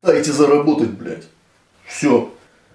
Дайте заработать, блядь. Все.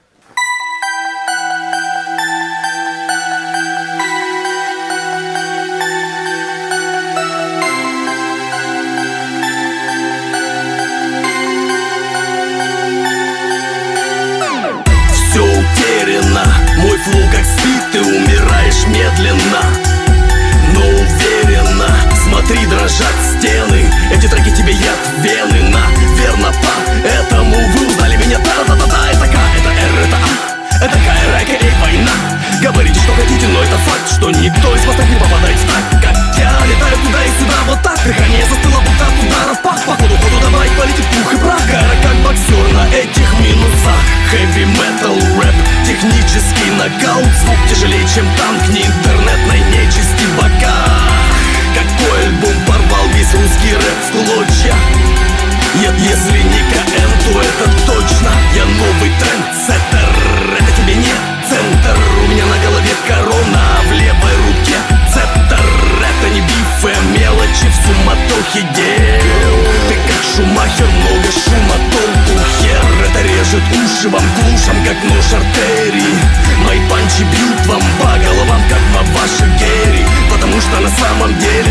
Все утеряно, мой флоу как спит, ты умираешь медленно, но уверенно. Смотри, дрожат стены, эти треки тебе яд в вены. Наверно, поэтому вы узнали меня. Да-да-да-да, это К, это Р, это А, это КР, АКА война. Говорите, что хотите, но это факт, что никто из вас так не попадает в так, как я. Летаю туда и сюда, вот так, дыхание застыло, будто от ударов пах. По ходу давай, полетит пух и прах. Кара как боксер на этих минусах. Хэви метал рэп, технический нокаут. Звук тяжелее, чем танк, не интернетной нечисти бока. Какой альбом порвал весь русский рэп в клочья? Если не КН, то это точно. Я новый трендсеттер, это тебе не центр. У меня на голове корона, а в левой руке цептер. Это не бифы, а мелочи в суматохе дел. Ты как Шумахер, много шума, толку хер. Это режет уши вам глушам, как нож артерии. Мои панчи бьют вам по головам, как на ваши гери. Потому что на самом деле